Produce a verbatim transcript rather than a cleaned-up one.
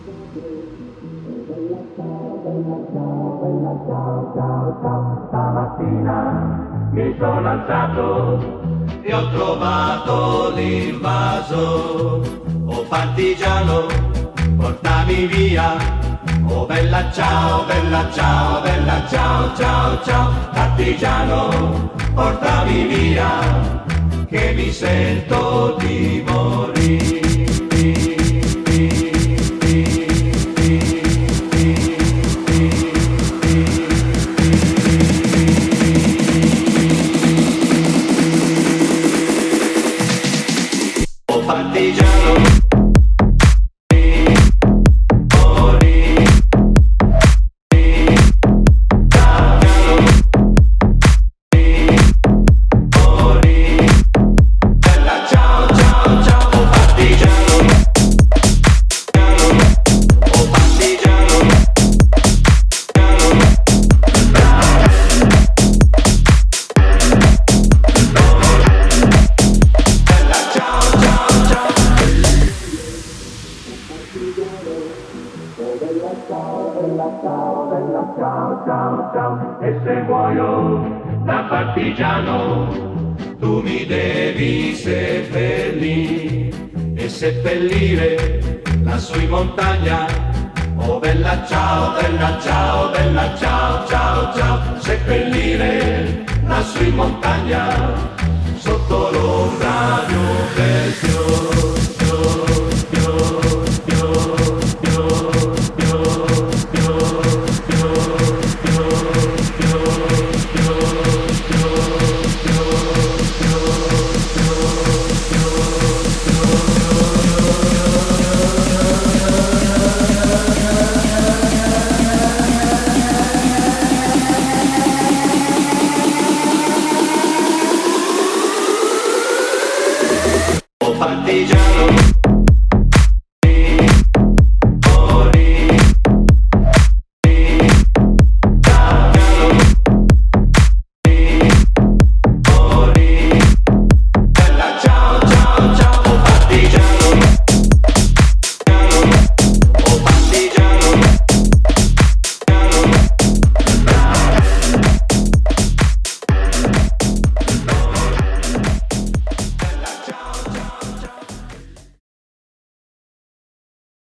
Stamattina mi sono alzato e ho trovato l'invaso. Oh partigiano, portami via. Oh bella ciao, bella ciao, bella ciao, ciao, ciao. Partigiano, portami via, che mi sento di morire. Partigiano, ciao, ciao, ciao, e se muoio da partigiano, tu mi devi seppellire e seppellire lassù in montagna. Oh bella ciao, bella ciao, bella ciao, ciao, ciao, seppellire lassù in montagna, sotto l'ombra di un bel fiore. Partigiano.